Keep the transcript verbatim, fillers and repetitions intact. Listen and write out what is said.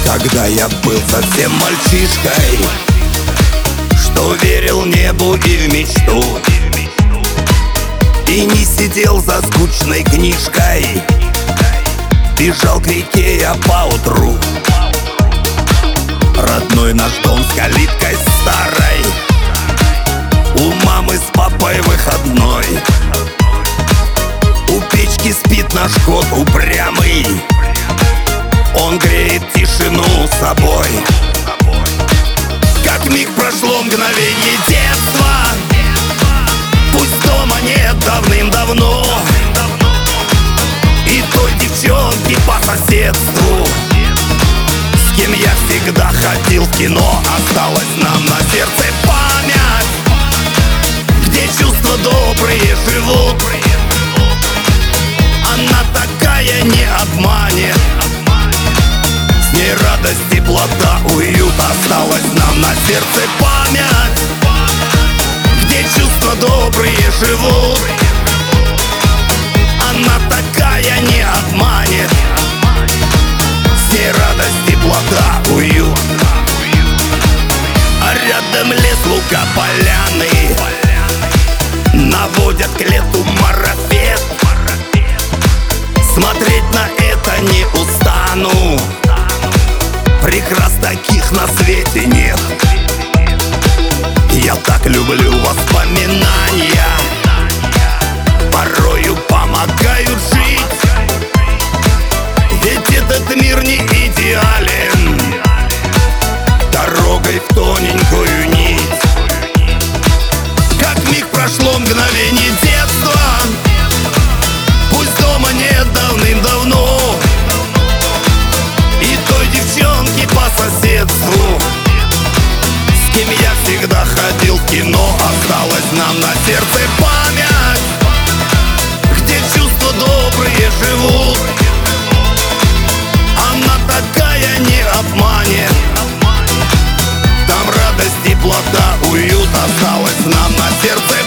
Тогда я был совсем мальчишкой, что верил небу и в мечту, и не сидел за скучной книжкой. Бежал к реке я поутру. Родной наш дом с калиткой старой, у мамы с папой выходной. У печки спит наш кот упрямый, он греет тишину собой. Как миг прошло мгновение детства, пусть дома нет давным-давно, и той девчонки по соседству, с кем я всегда ходил в кино. Осталась нам на сердце память, где чувства добрые живут. Она такая, не обманет, с ней радость, теплота, уют. Осталась нам на сердце память, где чувства добрые живут. Она такая, не обманет, с ней радость, теплота, уют. А рядом лес, луга, поляны наводят к лету марафет. Смотреть на это не устану, прекрас таких на свете нет. Я так люблю воспоминания, порою помогают жить, ведь этот мир не идеален, дорогой в тоненькую нить. Как миг прошло мгновение детства, пусть дома нет давным-давно, и той девчонки по соседству, с кем я всегда ходил в кино. Осталась нам на сердце память, где чувства добрые живут. Она такая, не обманет, там радость, теплота, уют. Осталась нам на сердце